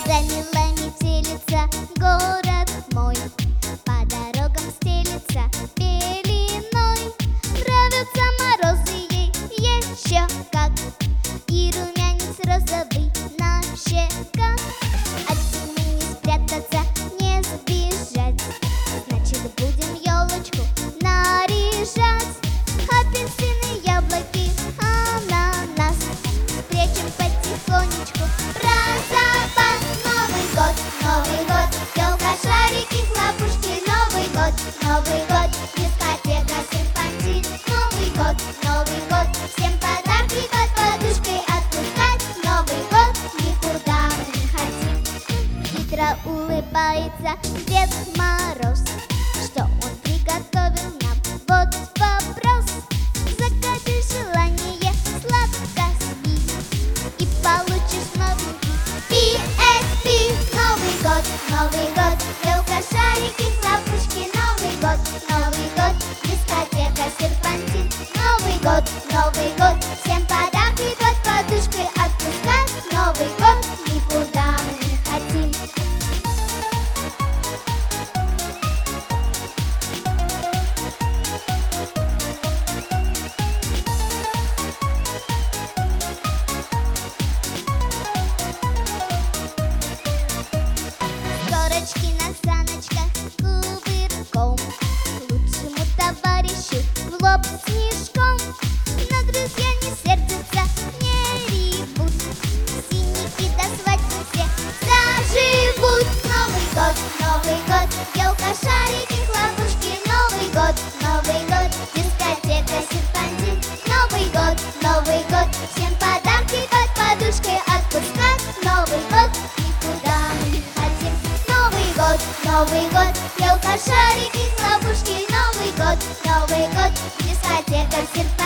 замело метелица, город мой по дорогам стелится пеленой. Нравятся морозы ей еще как, и румянец розовый на щеках. От зимы не спрятаться, не сбежать, значит будем елочку наряжать. Апельсины, яблоки, ананас спрячем потихонечку про запас. Новый год, елка, шарики, хлопушки. Новый год, дискотека, серпантин. Новый год, всем подарки под подушкой отпускать. Новый год, никуда мы не хотим. Хитро улыбается Дед Мороз, что он приготовил нам? Вот вопрос. Загадай желание, сладко спи, и получишь новенький PSP. Новый год, елка, шарики, хлопушки. Новый год, дискотека, серпантин. Новый год, всем подарки под подушкой отпускать. Новый год, никуда мы не хотим. Горочки на саночках кувырком, лучшему товарищу в лоб снежком. Но друзья не сердятся, не ревут, синяки до свадьбы все заживут. Новый год, елка, шарики, хлопушки. Новый год, дискотека, серпантин. Новый год, всем подарки под подушкой отпускать. Новый год, никуда мы не хотим. Новый год, елка, шарики, хлопушки. Новый год, дискотека, серпантин.